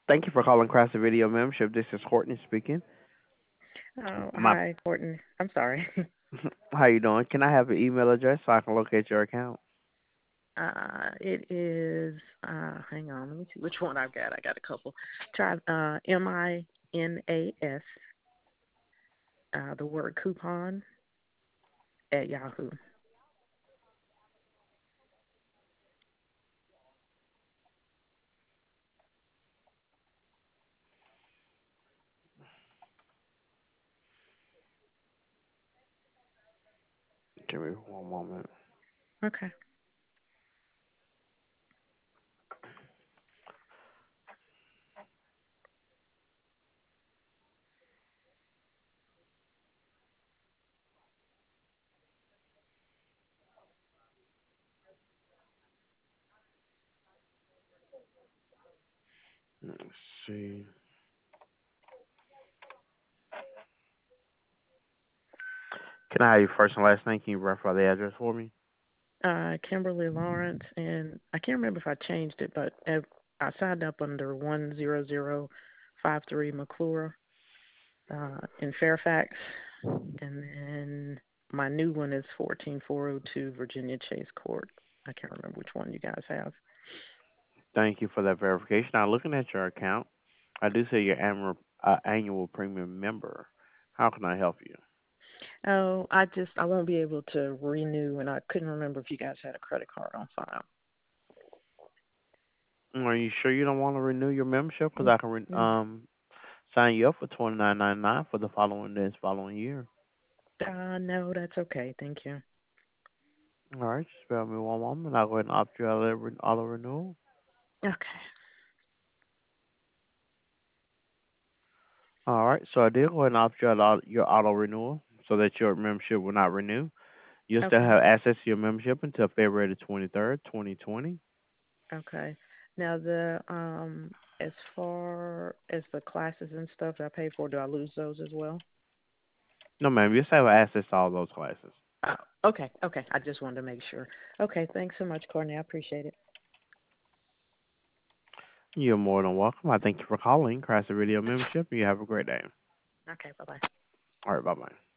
Thank you for calling Craft Video Membership. This is Courtney speaking. Oh, My, hi, Courtney. I'm sorry. how you doing? Can I have an email address so I can locate your account? It is, hang on, let me see which one I've got. I got a couple. Try MINAS, the word coupon at Yahoo. Give me one moment. Okay. Let's see. Can I have your first and last name? Can you verify the address for me? Kimberly Lawrence, and I can't remember if I changed it, but I signed up under 10053 McClure in Fairfax, and then my new one is 14402 Virginia Chase Court. I can't remember which one you guys have. Thank you for that verification. Now, looking at your account, I do see your annual premium member. How can I help you? Oh, I won't be able to renew, and I couldn't remember if you guys had a credit card on file. Are you sure you don't want to renew your membership? Because Mm, I can mm. sign you up for $29.99 for the following year. No, that's okay. Thank you. All right, just bear with me one moment. I'll go ahead and opt you out of auto renewal. Okay. All right, so I did go ahead and opt you out of your auto renewal so that your membership will not renew. You'll still Okay. have access to your membership until February the 23rd, 2020. Okay. Now as far as the classes and stuff that I pay for, do I lose those as well? No, ma'am, you still have access to all those classes. Oh, okay. Okay. I just wanted to make sure. Okay. Thanks so much, Courtney. I appreciate it. You're more than welcome. I thank you for calling Chrysler Video Membership. You have a great day. Okay. Bye bye. All right, bye-bye.